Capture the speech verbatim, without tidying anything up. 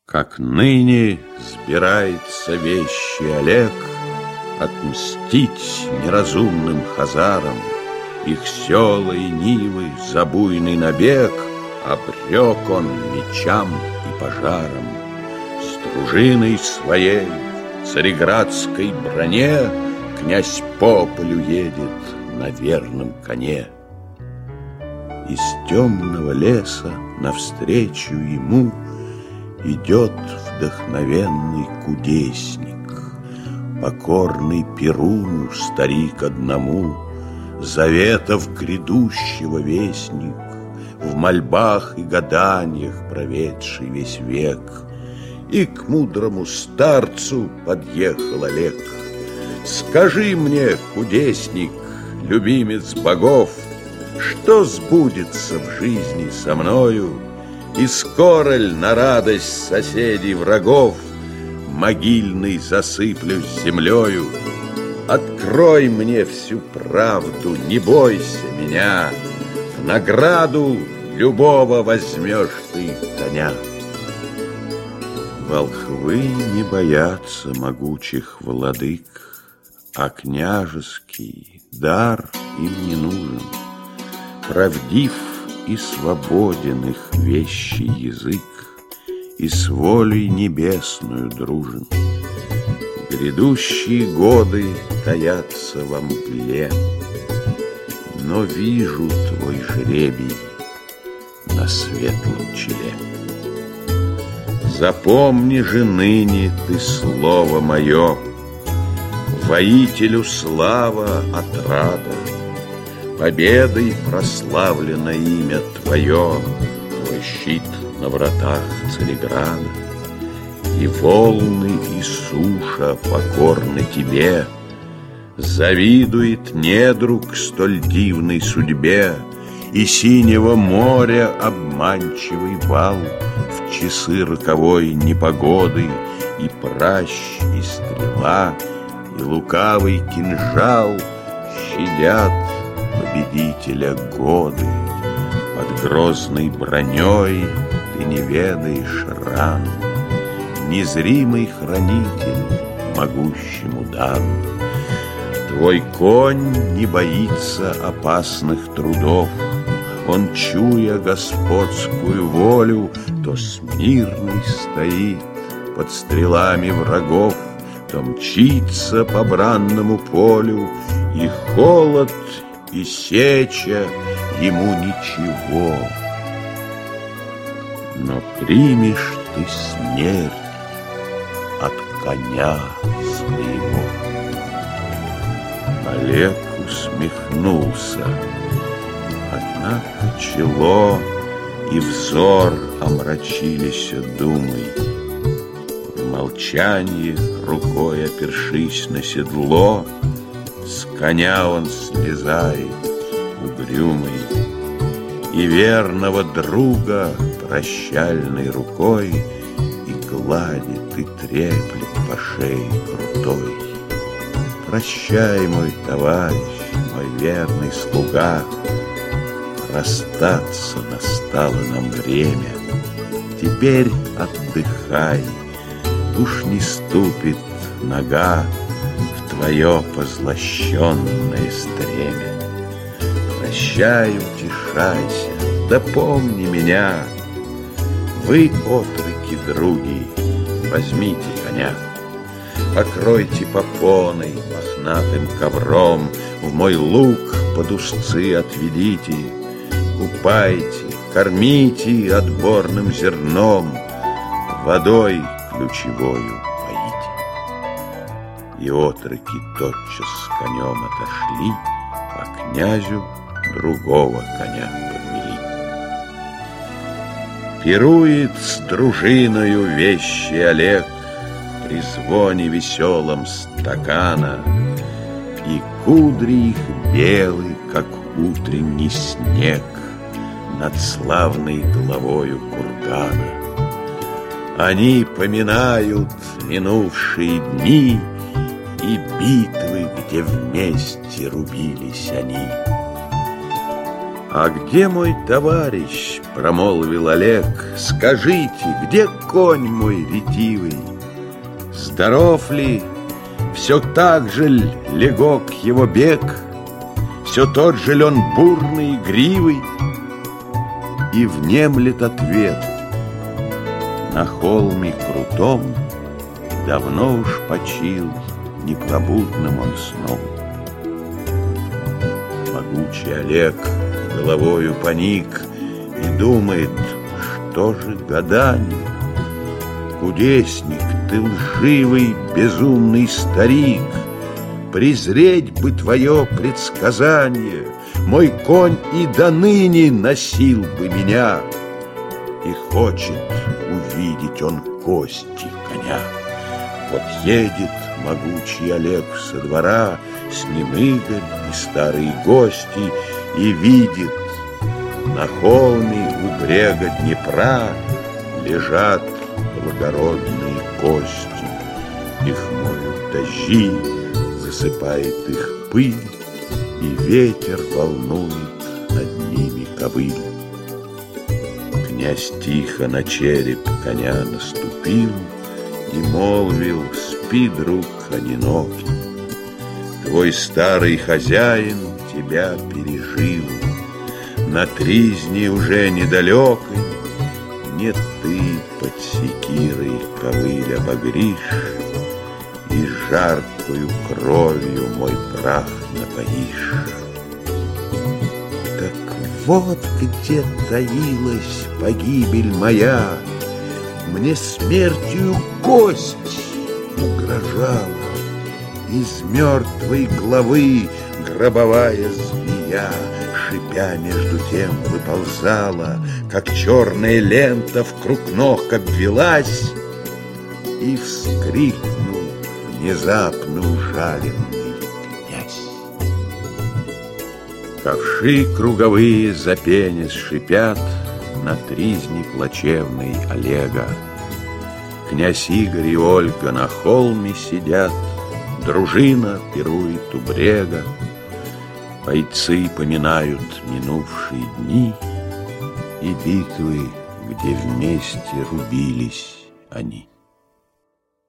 Как ныне сбирается вещий Олег отмстить неразумным хазарам, их села и нивы за буйный набег обрек он мечам и пожарам. С дружиной своей в цареградской броне князь по полю едет на верном коне. Из темного леса навстречу ему идет вдохновенный кудесник, покорный Перуну старик одному, заветов грядущего вестник, в мольбах и гаданиях проведший весь век. И к мудрому старцу подъехал Олег. Скажи мне, кудесник, любимец богов, что сбудется в жизни со мною, и скоро ль на радость соседей врагов могильный засыплюсь землею? Открой мне всю правду, не бойся меня, в награду любого возьмешь ты коня. Волхвы не боятся могучих владык, а княжеский дар им не нужен. Правдив и свободен их вещий язык, и с волей небесную дружен. Грядущие годы таятся во мгле, но вижу твой жребий на светлом челе. Запомни же ныне ты слово мое, воителю слава отрада, победой прославлено имя твое, твой щит на вратах Цареграда. И волны, и суша покорны тебе, завидует недруг столь дивной судьбе, и синего моря обманчивый вал в часы роковой непогоды, и пращ, и стрела, и лукавый кинжал щадят победителя годы. Под грозной броней ты не ведаешь ран, незримый хранитель могущему дан. Твой конь не боится опасных трудов, он, чуя господскую волю, то смирный стоит под стрелами врагов, то мчится по бранному полю, и холод, и сеча ему ничего. Но примешь ты смерть от коня своего. Олег усмехнулся, однако чело и взор омрачились думой. В молчании, рукой опершись на седло, с коня он слезает угрюмый, и верного друга прощальной рукой и гладит, и треплет по шее крутой. Прощай, мой товарищ, мой верный слуга, расстаться настало нам время. Теперь отдыхай, уж не ступит нога в твое позлощенное стремя. Прощай, утешайся, да помни меня. Вы, отроки, други, возьмите коня, покройте попоной мохнатым ковром, в мой луг под узцы отведите, купайте, кормите отборным зерном, водой ключевою поите. И отроки тотчас с конем отошли, а князю другого коня подвели. Пирует с дружиною вещий Олег при звоне веселом стакана, и кудри их белы, как утренний снег над славной головою кургана. Они поминают минувшие дни и битвы, где вместе рубились они. А где мой товарищ, промолвил Олег, скажите, где конь мой ретивый? Здоров ли? Все так же ль легок его бег? Все тот же ль он бурный, игривый? И внемлет ответ: на холме крутом давно уж почил непробудным он сном. Могучий Олег головою поник и думает, что же гадание? Кудесник, ты лживый, безумный старик, презреть бы твое предсказание, мой конь и до ныне носил бы меня. И хочет увидеть он кости коня. Вот едет могучий Олег со двора, с ним Игорь и старые гости, и видит, на холме у брега Днепра лежат благородные кости. Их моют дожди, засыпает их пыль, и ветер волнует над ними ковыль. Князь тихо на череп коня наступил и молвил: спи, друг одинокий, твой старый хозяин тебя пережил. На тризне уже недалекой не ты под секирой ковыль обогришь, и жаркою кровью мой прах напоишь. Так вот где таилась погибель моя, мне смертью кость угрожала. Из мертвой главы гробовая змея, шипя между тем, выползала, как черная лента вкруг ног обвелась, и вскрикнул внезапно ужаленный князь. Ковши круговые запенясь шипят на тризне плачевной Олега. Князь Игорь и Ольга на холме сидят, дружина пирует у брега. Бойцы поминают минувшие дни и битвы, где вместе рубились они.